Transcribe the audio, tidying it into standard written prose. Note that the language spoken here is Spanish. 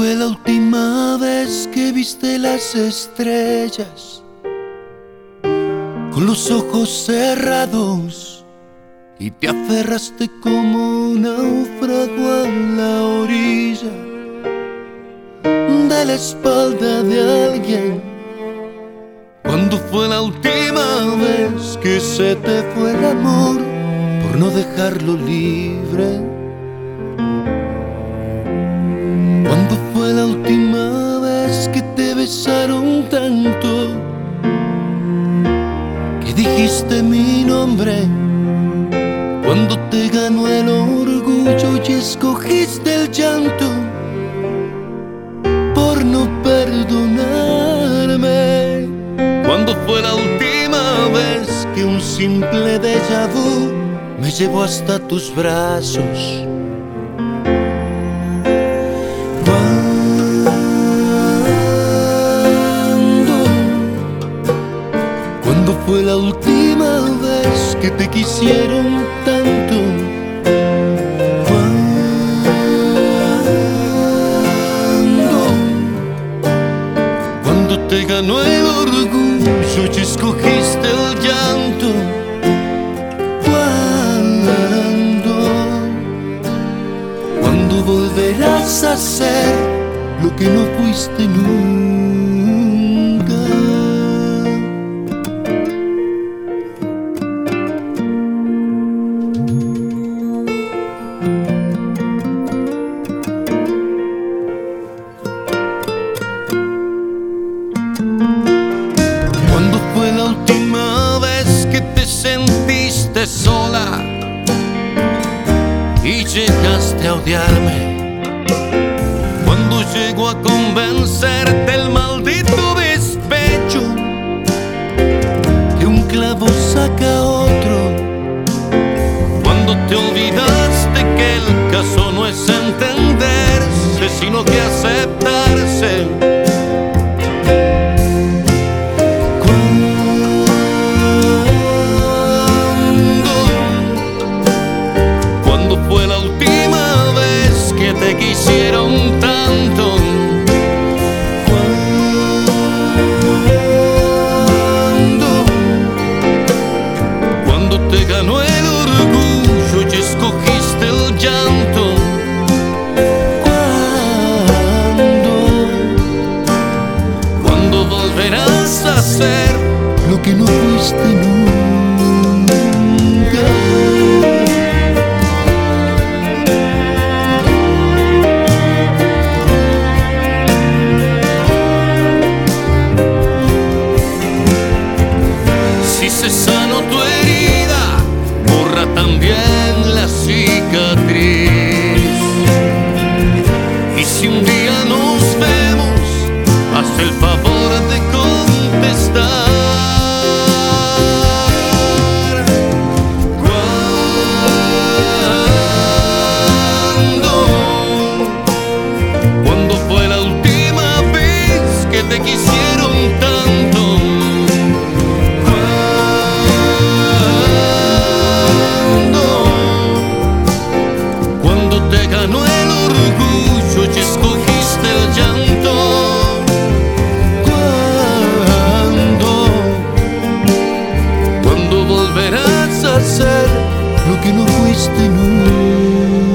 fue la última vez que viste las estrellas con los ojos cerrados y te aferraste como un náufrago a la orilla de la espalda de alguien? ¿Cuándo fue la última vez que se te fue el amor por no dejarlo libre? ¿Cuándo fue la última vez que te besaron tanto que dijiste mi nombre? Cuando te ganó el orgullo y escogiste el llanto por no perdonarme. ¿Cuándo fue la última vez que un simple déjà vu me llevó hasta tus brazos? ¿Cuándo fue la última vez que te quisieron tanto? Cuando te ganó el orgullo y escogiste el llanto. ¿Cuándo volverás a ser lo que no fuiste nunca? ¿Cuándo fue la última vez que te sentiste sola y llegaste a odiarme? Cuando llegó a convencerte el maldito despecho que un clavo saca a otro. Cuando te olvidaste que el caso no es entenderse, sino que aceptarse. ¿Cuándo fue la última vez que te quisieron tanto? Cuando te ganó el orgullo y escogiste el llanto. ¿Cuándo volverás a ser lo que no fuiste nunca? Si se sanó tu herida, borra también la cicatriz. Y si un día nos vemos, haz el favor de contestar. ¿Cuándo fue la última vez que te quisieron tanto? Cuando te ganó el orgullo y escogiste el llanto. ¿Cuándo volverás a ser lo que no fuiste nunca?